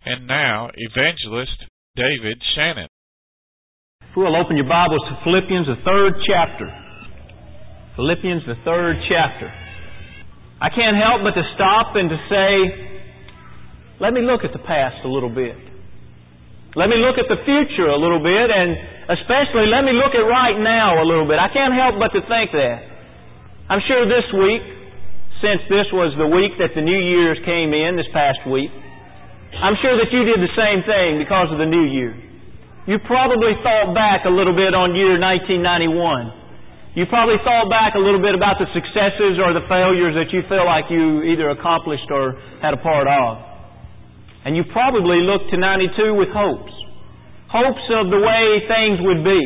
And now, Evangelist David Shannon. If we'll open your Bibles to Philippians, the 3rd chapter. Philippians, the 3rd chapter. I can't help but to stop and to say, let me look at the past a little bit. Let me look at the future a little bit, and especially let me look at right now a little bit. I can't help but to think that. I'm sure this week, since this was the week that the New Year's came in, this past week, I'm sure that you did the same thing because of the New Year. You probably thought back a little bit on year 1991. You probably thought back a little bit about the successes or the failures that you feel like you either accomplished or had a part of. And you probably looked to 92 with hopes. Hopes of the way things would be.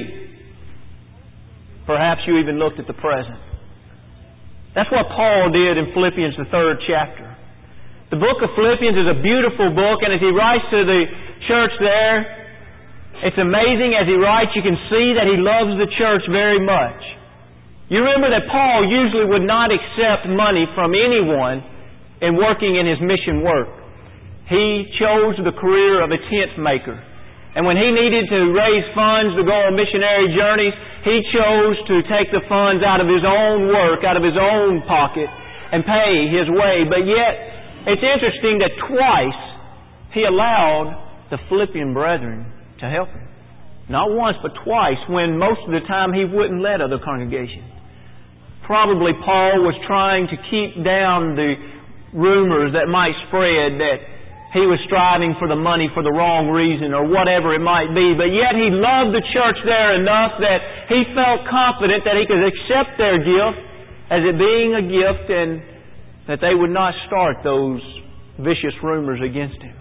Perhaps you even looked at the present. That's what Paul did in Philippians, the 3rd chapter. The book of Philippians is a beautiful book, and as he writes to the church there, it's amazing as he writes, you can see that he loves the church very much. You remember that Paul usually would not accept money from anyone in working in his mission work. He chose the career of a tent maker. And when he needed to raise funds to go on missionary journeys, he chose to take the funds out of his own work, out of his own pocket, and pay his way. But yet, it's interesting that twice he allowed the Philippian brethren to help him. Not once, but twice, when most of the time he wouldn't let other congregations. Probably Paul was trying to keep down the rumors that might spread that he was striving for the money for the wrong reason or whatever it might be. But yet he loved the church there enough that he felt confident that he could accept their gift as it being a gift and that they would not start those vicious rumors against him.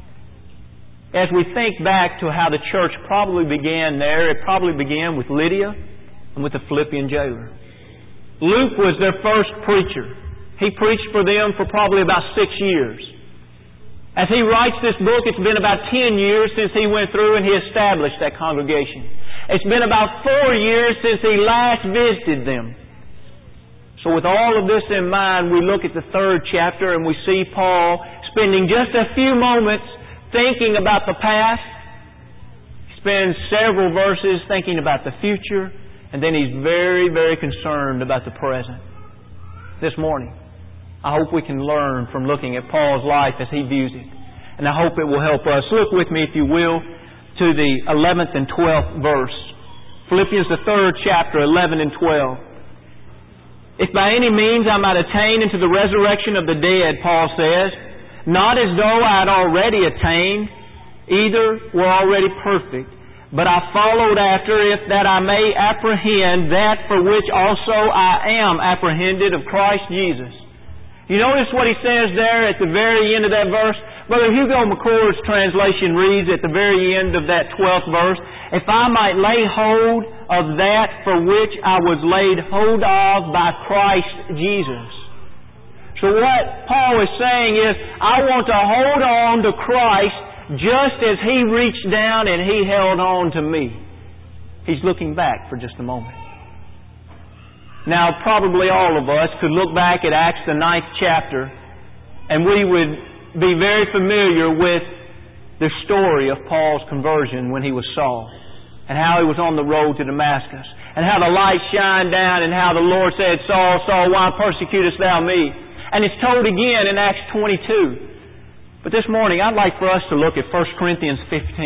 As we think back to how the church probably began there, it probably began with Lydia and with the Philippian jailer. Luke was their first preacher. He preached for them for probably about 6 years. As he writes this book, it's been about 10 years since he went through and he established that congregation. It's been about 4 years since he last visited them. So with all of this in mind, we look at the 3rd chapter and we see Paul spending just a few moments thinking about the past. He spends several verses thinking about the future, and then he's very, very concerned about the present. This morning, I hope we can learn from looking at Paul's life as he views it. And I hope it will help us. Look with me, if you will, to the 11th and 12th verse. Philippians, the 3rd chapter, 11 and 12. If by any means I might attain into the resurrection of the dead, Paul says, not as though I had already attained, either were already perfect, but I followed after, if that I may apprehend that for which also I am apprehended of Christ Jesus. You notice what he says there at the very end of that verse? Brother Hugo McCord's translation reads at the very end of that 12th verse, if I might lay hold of that for which I was laid hold of by Christ Jesus. So what Paul is saying is, I want to hold on to Christ just as He reached down and He held on to me. He's looking back for just a moment. Now, probably all of us could look back at Acts the 9th chapter and we would be very familiar with the story of Paul's conversion when he was Saul, and how he was on the road to Damascus, and how the light shined down, and how the Lord said, Saul, Saul, why persecutest thou me? And it's told again in Acts 22. But this morning, I'd like for us to look at 1 Corinthians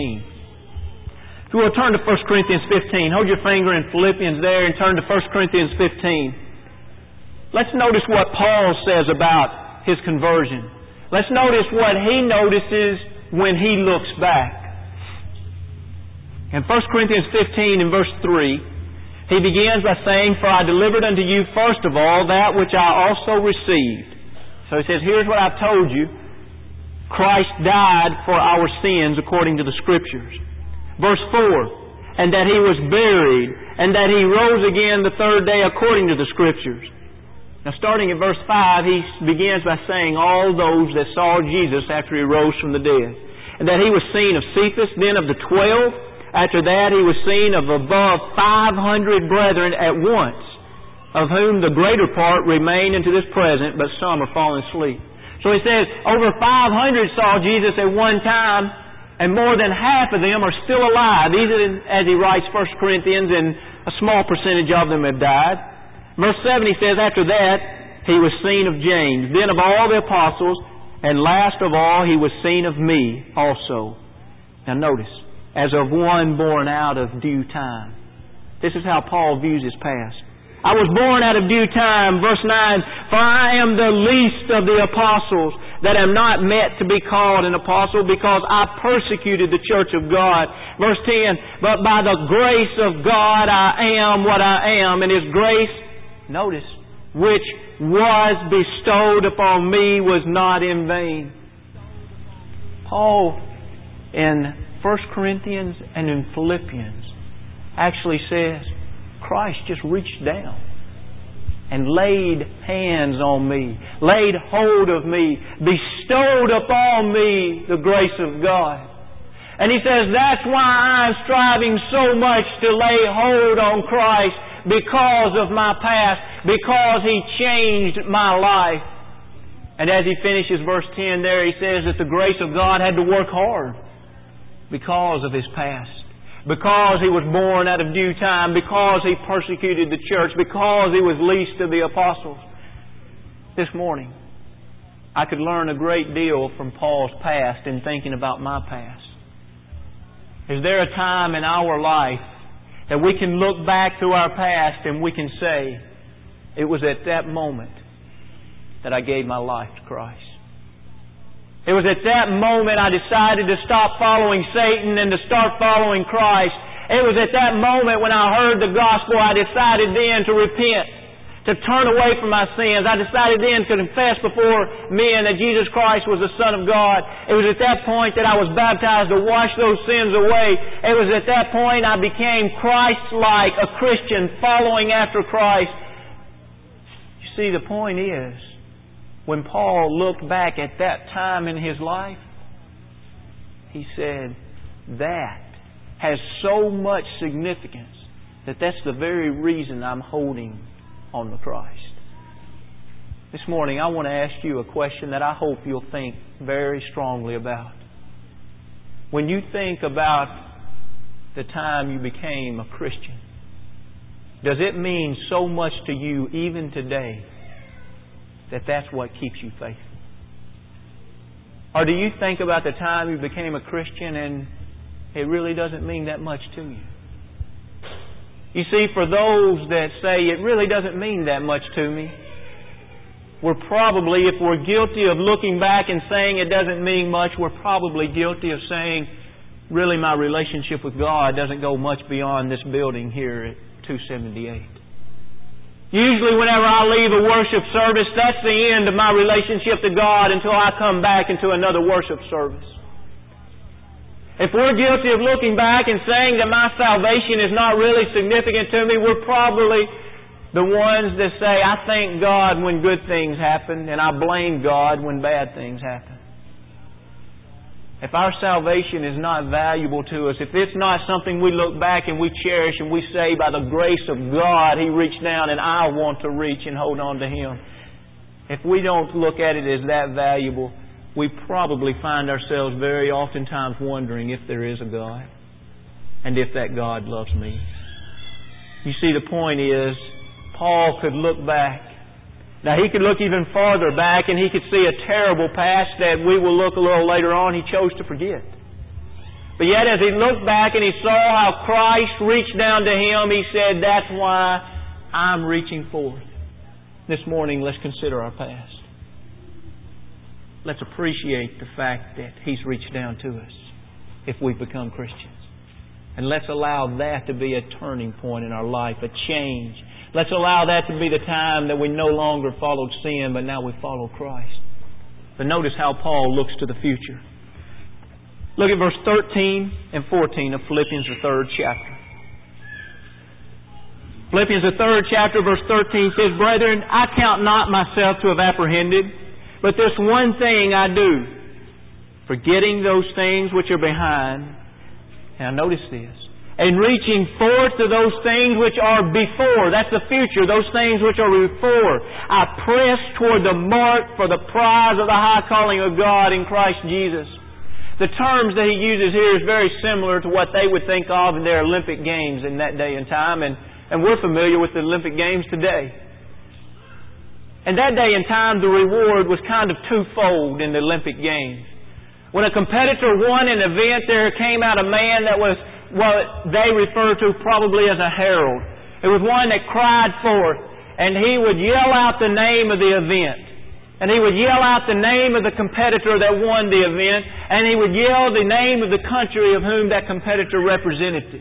15. If you will turn to 1 Corinthians 15, hold your finger in Philippians there and turn to 1 Corinthians 15. Let's notice what Paul says about his conversion. Let's notice what he notices when he looks back. In 1 Corinthians 15 in verse 3, he begins by saying, for I delivered unto you first of all that which I also received. So he says, here's what I've told you. Christ died for our sins according to the Scriptures. Verse 4, and that He was buried, and that He rose again the 3rd day according to the Scriptures. Now starting at verse 5, he begins by saying all those that saw Jesus after He rose from the dead. And that He was seen of Cephas, then of the 12. After that He was seen of above 500 brethren at once, of whom the greater part remain unto this present, but some are fallen asleep. So he says, over 500 saw Jesus at one time, and more than half of them are still alive. Even as he writes 1 Corinthians, and a small percentage of them have died. Verse 7, he says, after that, he was seen of James, then of all the apostles, and last of all, he was seen of me also. Now notice, as of one born out of due time. This is how Paul views his past. I was born out of due time, verse 9, for I am the least of the apostles, that am not meant to be called an apostle, because I persecuted the church of God. Verse 10, but by the grace of God I am what I am, and His grace, notice, which was bestowed upon me was not in vain. Paul, in 1 Corinthians and in Philippians, actually says, Christ just reached down and laid hands on me, laid hold of me, bestowed upon me the grace of God. And he says, that's why I'm striving so much to lay hold on Christ, because of my past, because He changed my life. And as he finishes verse 10 there, he says that the grace of God had to work hard because of his past. Because he was born out of due time, because he persecuted the church, because he was least of the apostles. This morning, I could learn a great deal from Paul's past in thinking about my past. Is there a time in our life that we can look back through our past and we can say, it was at that moment that I gave my life to Christ? It was at that moment I decided to stop following Satan and to start following Christ. It was at that moment when I heard the gospel, I decided then to repent, to turn away from my sins. I decided then to confess before men that Jesus Christ was the Son of God. It was at that point that I was baptized to wash those sins away. It was at that point I became Christ-like, a Christian, following after Christ. You see, the point is, when Paul looked back at that time in his life, he said, that has so much significance that that's the very reason I'm holding on to Christ. This morning I want to ask you a question that I hope you'll think very strongly about. When you think about the time you became a Christian, does it mean so much to you even today that that's what keeps you faithful? Or do you think about the time you became a Christian and it really doesn't mean that much to you? You see, for those that say it really doesn't mean that much to me, we're probably, if we're guilty of looking back and saying it doesn't mean much, we're probably guilty of saying, really my relationship with God doesn't go much beyond this building here at 278. Usually whenever I leave a worship service, that's the end of my relationship to God until I come back into another worship service. If we're guilty of looking back and saying that my salvation is not really significant to me, we're probably the ones that say, I thank God when good things happen and I blame God when bad things happen. If our salvation is not valuable to us, if it's not something we look back and we cherish and we say, by the grace of God, He reached down and I want to reach and hold on to Him. If we don't look at it as that valuable, we probably find ourselves very oftentimes wondering if there is a God and if that God loves me. You see, the point is, Paul could look back. Now, he could look even farther back and he could see a terrible past that we will look a little later on. He chose to forget. But yet, as he looked back and he saw how Christ reached down to him, he said, that's why I'm reaching forth. This morning, let's consider our past. Let's appreciate the fact that He's reached down to us if we've become Christians. And let's allow that to be a turning point in our life, a change. Let's allow that to be the time that we no longer followed sin, but now we follow Christ. But notice how Paul looks to the future. Look at verse 13 and 14 of Philippians, the 3rd chapter. Philippians, the 3rd chapter, verse 13 says, Brethren, I count not myself to have apprehended, but this one thing I do, forgetting those things which are behind. Now notice this. and reaching forth to those things which are before. That's the future, those things which are before. I press toward the mark for the prize of the high calling of God in Christ Jesus. The terms that he uses here is very similar to what they would think of in their Olympic Games in that day and time, and we're familiar with the Olympic Games today. In that day and time, the reward was kind of twofold in the Olympic Games. When a competitor won an event, there came out a man that was what they refer to probably as a herald. It was one that cried forth, and he would yell out the name of the event. And he would yell out the name of the competitor that won the event, and he would yell the name of the country of whom that competitor represented.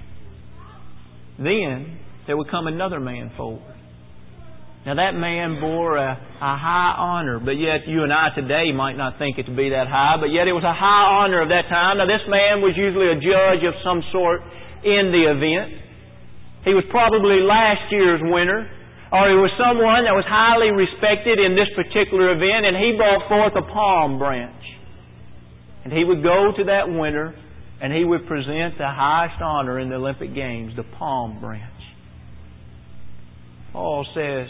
Then there would come another man forward. Now that man bore a high honor, but yet you and I today might not think it to be that high, but yet it was a high honor of that time. Now this man was usually a judge of some sort in the event. He was probably last year's winner, or he was someone that was highly respected in this particular event, and he brought forth a palm branch. And he would go to that winner, and he would present the highest honor in the Olympic Games, the palm branch. Paul says,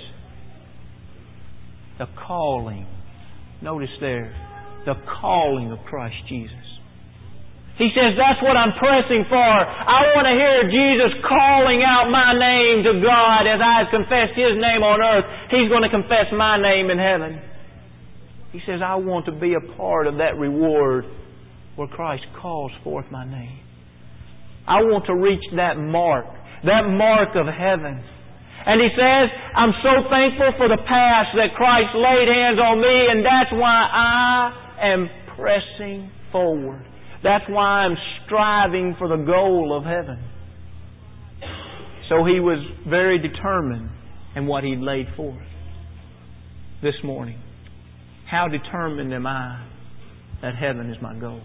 the calling. Notice there, the calling of Christ Jesus. He says, that's what I'm pressing for. I want to hear Jesus calling out my name to God as I have confessed His name on earth. He's going to confess my name in heaven. He says, I want to be a part of that reward where Christ calls forth my name. I want to reach that mark of heaven. And he says, I'm so thankful for the past that Christ laid hands on me, and that's why I am pressing forward. That's why I'm striving for the goal of heaven. So he was very determined in what he'd laid forth this morning. How determined am I that heaven is my goal?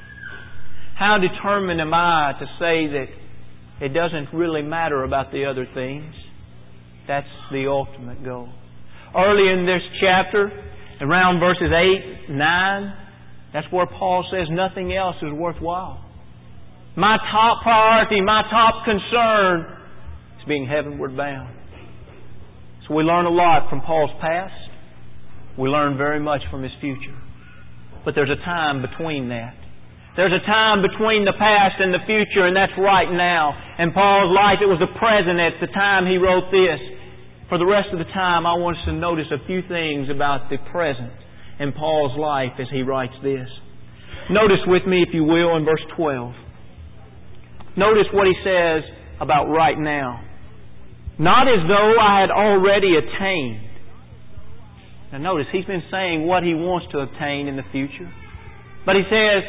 How determined am I to say that it doesn't really matter about the other things? That's the ultimate goal. Early in this chapter, around verses 8, 9, that's where Paul says nothing else is worthwhile. My top priority, my top concern is being heavenward bound. So we learn a lot from Paul's past. We learn very much from his future. But there's a time between that. There's a time between the past and the future, and that's right now. In Paul's life, it was the present at the time he wrote this. For the rest of the time, I want us to notice a few things about the present in Paul's life as he writes this. Notice with me, if you will, in verse 12. Notice what he says about right now. Not as though I had already attained. Now notice, he's been saying what he wants to obtain in the future. But he says,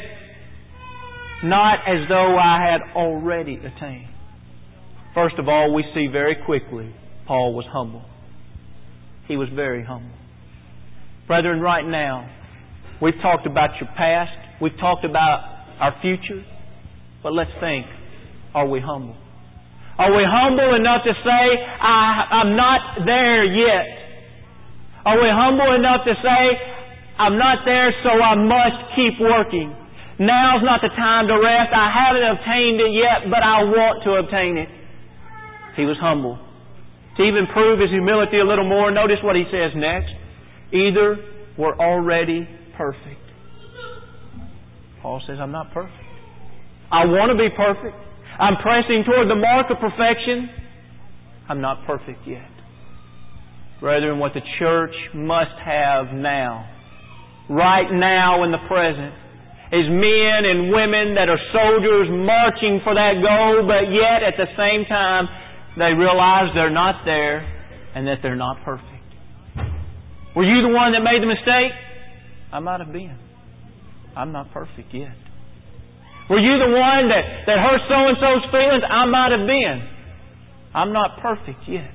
not as though I had already attained. First of all, we see very quickly Paul was humble. He was very humble. Brethren, right now, we've talked about your past. We've talked about our future. But let's think, are we humble? Are we humble enough to say, I'm not there yet? Are we humble enough to say, I'm not there, so I must keep working? Now's not the time to rest. I haven't obtained it yet, but I want to obtain it. He was humble. To even prove his humility a little more, notice what he says next. Either we're already perfect. Paul says, I'm not perfect. I want to be perfect. I'm pressing toward the mark of perfection. I'm not perfect yet. Brethren, what the church must have now, right now in the present, is men and women that are soldiers marching for that goal, but yet at the same time, they realize they're not there and that they're not perfect. Were you the one that made the mistake? I might have been. I'm not perfect yet. Were you the one that hurt so-and-so's feelings? I might have been. I'm not perfect yet.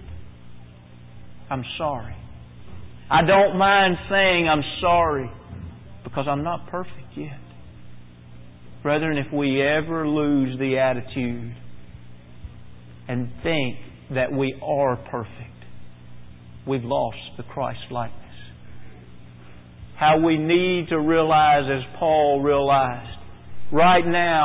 I'm sorry. I don't mind saying I'm sorry because I'm not perfect yet. Brethren, if we ever lose the attitude and think that we are perfect, we've lost the Christ-likeness. How we need to realize, as Paul realized, right now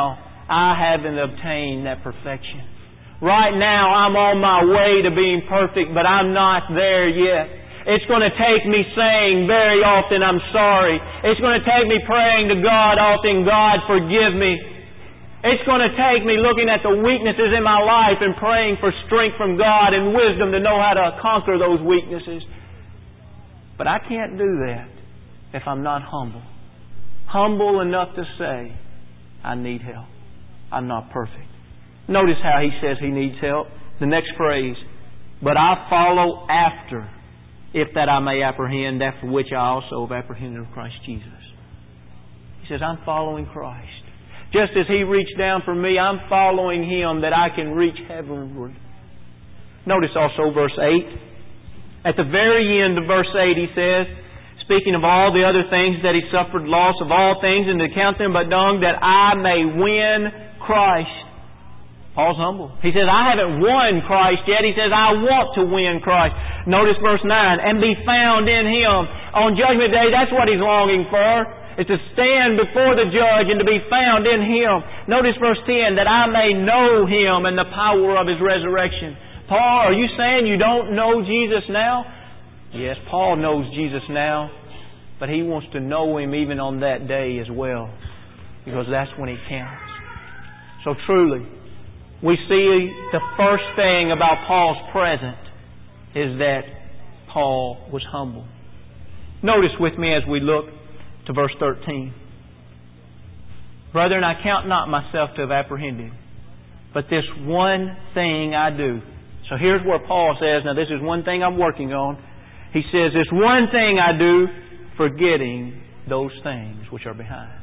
I haven't obtained that perfection. Right now, I'm on my way to being perfect, but I'm not there yet. It's going to take me saying very often, I'm sorry. It's going to take me praying to God often, God, forgive me. It's going to take me looking at the weaknesses in my life and praying for strength from God and wisdom to know how to conquer those weaknesses. But I can't do that if I'm not humble. Humble enough to say, I need help. I'm not perfect. Notice how he says he needs help. The next phrase, but I follow after, if that I may apprehend that for which I also have apprehended of Christ Jesus. He says, I'm following Christ. Just as He reached down for me, I'm following Him that I can reach heavenward. Notice also verse 8. At the very end of verse 8 he says, speaking of all the other things that He suffered loss of all things and to count them but dung, that I may win Christ. Paul's humble. He says, I haven't won Christ yet. He says, I want to win Christ. Notice verse 9, and be found in Him. On Judgment Day, that's what he's longing for, is to stand before the judge and to be found in Him. Notice verse 10, that I may know Him and the power of His resurrection. Paul, are you saying you don't know Jesus now? Yes, Paul knows Jesus now, but he wants to know Him even on that day as well, because that's when He counts. So truly, we see the first thing about Paul's present is that Paul was humble. Notice with me as we look to verse 13. Brethren, I count not myself to have apprehended, but this one thing I do. So here's where Paul says, now this is one thing I'm working on. He says, this one thing I do, forgetting those things which are behind.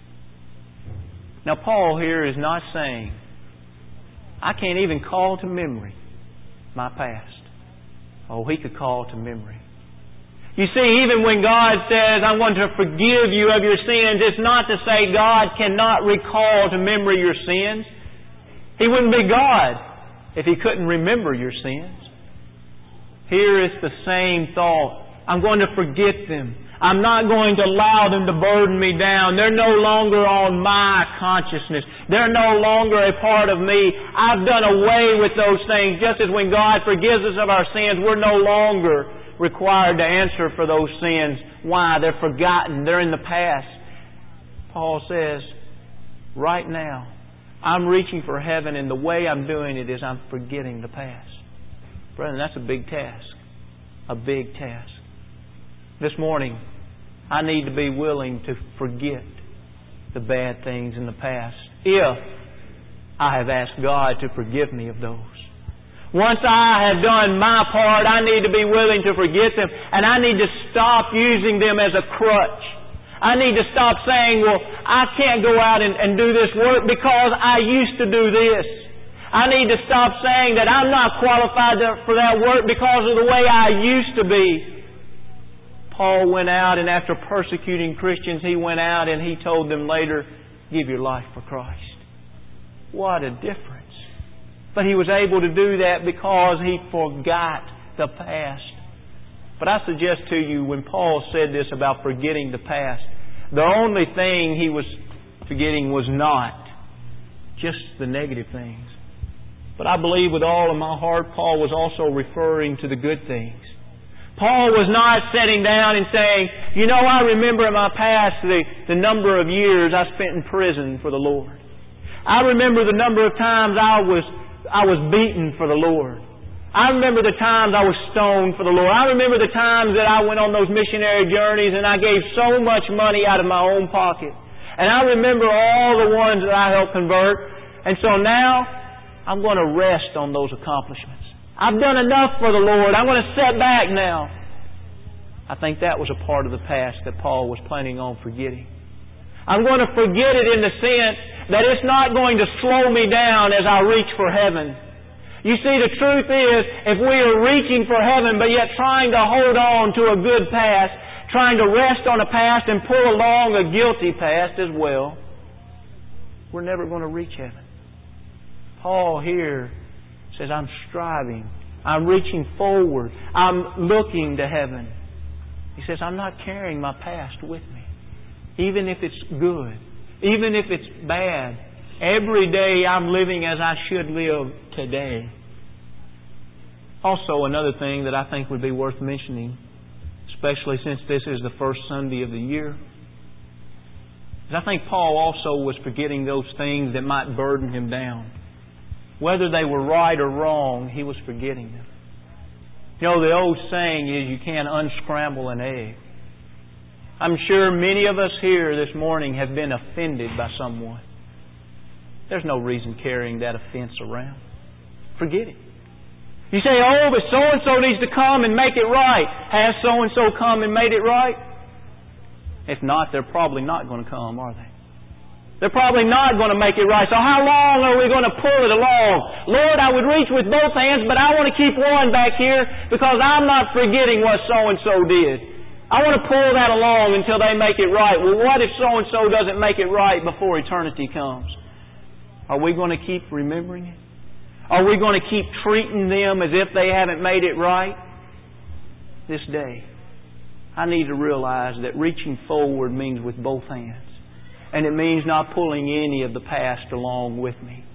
Now Paul here is not saying, I can't even call to memory my past. Oh, he could call to memory. You see, even when God says, I'm going to forgive you of your sins, it's not to say God cannot recall to memory your sins. He wouldn't be God if He couldn't remember your sins. Here is the same thought. I'm going to forget them. I'm not going to allow them to burden me down. They're no longer on my consciousness. They're no longer a part of me. I've done away with those things. Just as when God forgives us of our sins, we're no longer required to answer for those sins. Why? They're forgotten. They're in the past. Paul says, right now, I'm reaching for heaven, and the way I'm doing it is I'm forgetting the past. Brethren, that's a big task. A big task. This morning, I need to be willing to forget the bad things in the past, if I have asked God to forgive me of those. Once I have done my part, I need to be willing to forget them, and I need to stop using them as a crutch. I need to stop saying, well, I can't go out and do this work because I used to do this. I need to stop saying that I'm not qualified for that work because of the way I used to be. Paul went out, and after persecuting Christians, he went out and he told them later, give your life for Christ. What a difference. But he was able to do that because he forgot the past. But I suggest to you, when Paul said this about forgetting the past, the only thing he was forgetting was not just the negative things. But I believe with all of my heart, Paul was also referring to the good things. Paul was not sitting down and saying, you know, I remember in my past the number of years I spent in prison for the Lord. I remember the number of times I was beaten for the Lord. I remember the times I was stoned for the Lord. I remember the times that I went on those missionary journeys and I gave so much money out of my own pocket. And I remember all the ones that I helped convert. And so now I'm going to rest on those accomplishments. I've done enough for the Lord. I'm going to sit back now. I think that was a part of the past that Paul was planning on forgetting. I'm going to forget it in the sense that it's not going to slow me down as I reach for heaven. You see, the truth is, if we are reaching for heaven but yet trying to hold on to a good past, trying to rest on a past and pull along a guilty past as well, we're never going to reach heaven. Paul here says, I'm striving. I'm reaching forward. I'm looking to heaven. He says, I'm not carrying my past with me. Even if it's good. Even if it's bad. Every day I'm living as I should live today. Also, another thing that I think would be worth mentioning, especially since this is the first Sunday of the year, is I think Paul also was forgetting those things that might burden him down. Whether they were right or wrong, he was forgetting them. You know, the old saying is you can't unscramble an egg. I'm sure many of us here this morning have been offended by someone. There's no reason carrying that offense around. Forget it. You say, oh, but so-and-so needs to come and make it right. Has so-and-so come and made it right? If not, they're probably not going to come, are they? They're probably not going to make it right. So how long are we going to pull it along? Lord, I would reach with both hands, but I want to keep one back here because I'm not forgetting what so-and-so did. I want to pull that along until they make it right. Well, what if so-and-so doesn't make it right before eternity comes? Are we going to keep remembering it? Are we going to keep treating them as if they haven't made it right? This day, I need to realize that reaching forward means with both hands. And it means not pulling any of the past along with me.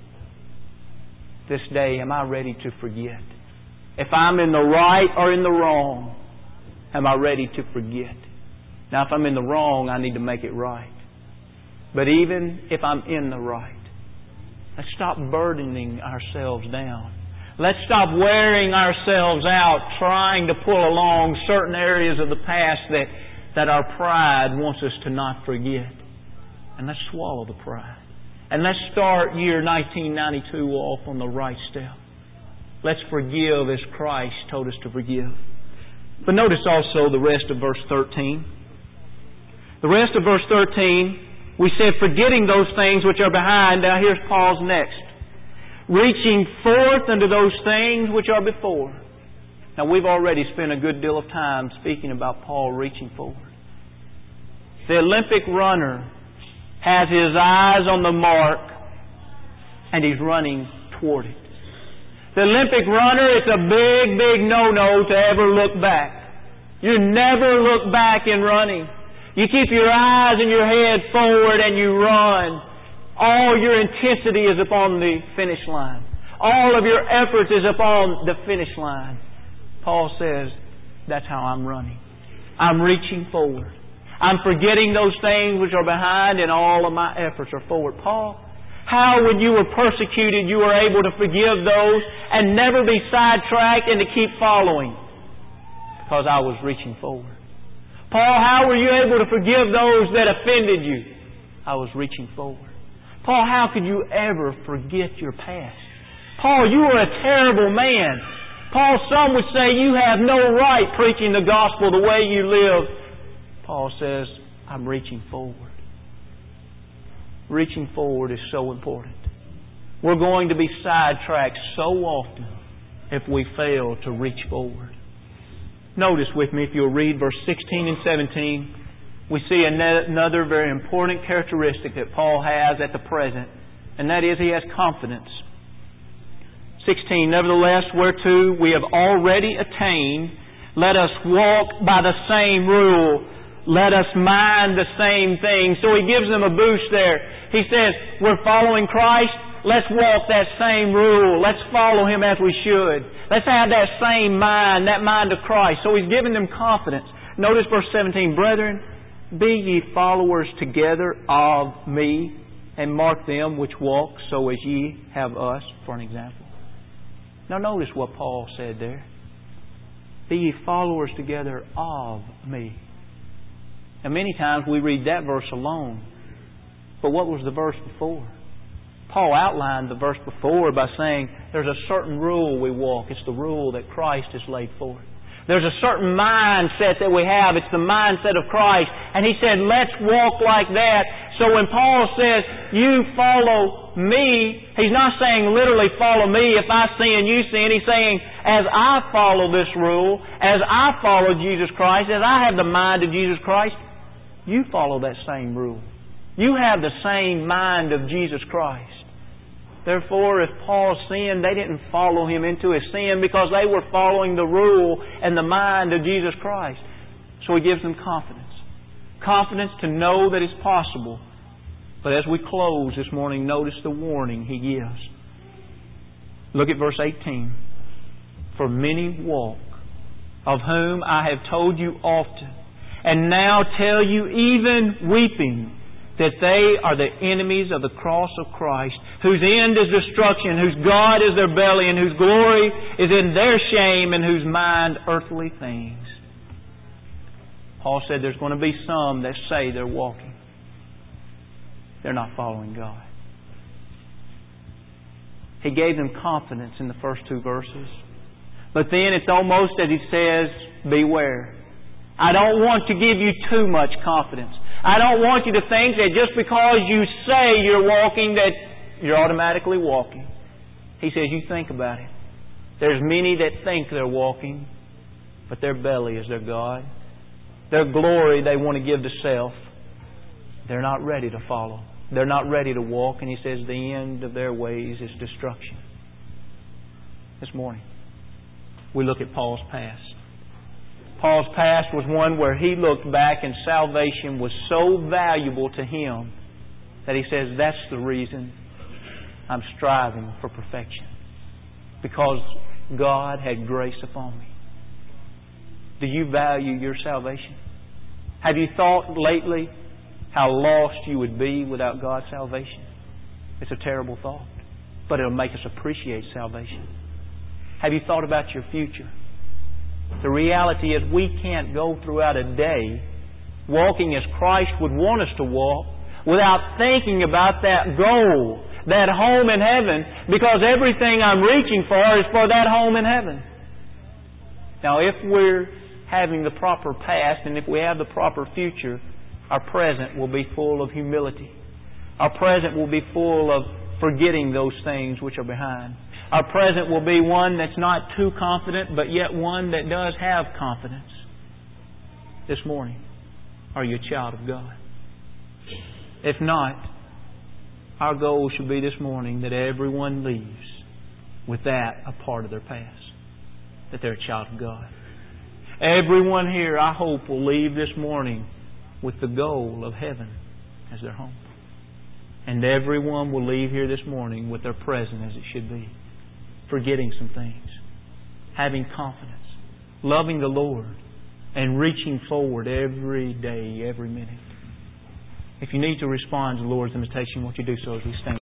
This day, am I ready to forget? If I'm in the right or in the wrong, am I ready to forget? Now, if I'm in the wrong, I need to make it right. But even if I'm in the right, let's stop burdening ourselves down. Let's stop wearing ourselves out trying to pull along certain areas of the past that our pride wants us to not forget. And let's swallow the pride. And let's start year 1992 off on the right step. Let's forgive as Christ told us to forgive. But notice also the rest of verse 13. The rest of verse 13, we said, forgetting those things which are behind. Now here's Paul's next. Reaching forth unto those things which are before. Now we've already spent a good deal of time speaking about Paul reaching forward. The Olympic runner has his eyes on the mark and he's running toward it. The Olympic runner, it's a big, big no-no to ever look back. You never look back in running. You keep your eyes and your head forward and you run. All your intensity is upon the finish line. All of your efforts is upon the finish line. Paul says, that's how I'm running. I'm reaching forward. I'm forgetting those things which are behind and all of my efforts are forward. Paul, how when you were persecuted you were able to forgive those and never be sidetracked and to keep following? Because I was reaching forward. Paul, how were you able to forgive those that offended you? I was reaching forward. Paul, how could you ever forget your past? Paul, you were a terrible man. Paul, some would say you have no right preaching the gospel the way you live. Paul says, I'm reaching forward. Reaching forward is so important. We're going to be sidetracked so often if we fail to reach forward. Notice with me, if you'll read verse 16 and 17, we see another very important characteristic that Paul has at the present, and that is he has confidence. 16, nevertheless, whereto we have already attained, let us walk by the same rule. Let us mind the same thing. So he gives them a boost there. He says, we're following Christ. Let's walk that same rule. Let's follow Him as we should. Let's have that same mind, that mind of Christ. So he's giving them confidence. Notice verse 17, brethren, be ye followers together of me, and mark them which walk so as ye have us for an example. Now notice what Paul said there. Be ye followers together of me. And many times we read that verse alone. But what was the verse before? Paul outlined the verse before by saying there's a certain rule we walk. It's the rule that Christ has laid forth. There's a certain mindset that we have. It's the mindset of Christ. And he said, let's walk like that. So when Paul says, you follow me, he's not saying literally follow me. If I sin, you sin. He's saying, as I follow this rule, as I follow Jesus Christ, as I have the mind of Jesus Christ, you follow that same rule. You have the same mind of Jesus Christ. Therefore, if Paul sinned, they didn't follow him into his sin because they were following the rule and the mind of Jesus Christ. So he gives them confidence. Confidence to know that it's possible But as we close this morning, notice the warning He gives. Look at verse 18. For many walk, of whom I have told you often, and now tell you even weeping, that they are the enemies of the cross of Christ, whose end is destruction, whose God is their belly, and whose glory is in their shame, and whose mind earthly things. Paul said there's going to be some that say they're walking. They're not following God. He gave them confidence in the first two verses. But then it's almost as He says, beware. I don't want to give you too much confidence. I don't want you to think that just because you say you're walking, that you're automatically walking. He says, you think about it. There's many that think they're walking, but their belly is their God. Their glory they want to give to self. They're not ready to follow. They're not ready to walk. And He says the end of their ways is destruction. This morning, we look at Paul's past. Paul's past was one where he looked back and salvation was so valuable to him that he says, that's the reason I'm striving for perfection. Because God had grace upon me. Do you value your salvation? Have you thought lately how lost you would be without God's salvation? It's a terrible thought, but it'll make us appreciate salvation. Have you thought about your future? The reality is we can't go throughout a day walking as Christ would want us to walk without thinking about that goal, that home in heaven, because everything I'm reaching for is for that home in heaven. Now, if we're having the proper past and if we have the proper future, our present will be full of humility. Our present will be full of forgetting those things which are behind. Our present will be one that's not too confident, but yet one that does have confidence. This morning, are you a child of God? If not, our goal should be this morning that everyone leaves with that a part of their past. That they're a child of God. Everyone here, I hope, will leave this morning with the goal of heaven as their home. And everyone will leave here this morning with their present as it should be. Forgetting some things. Having confidence. Loving the Lord. And reaching forward every day, every minute. If you need to respond to the Lord's invitation, won't you do so as we stand?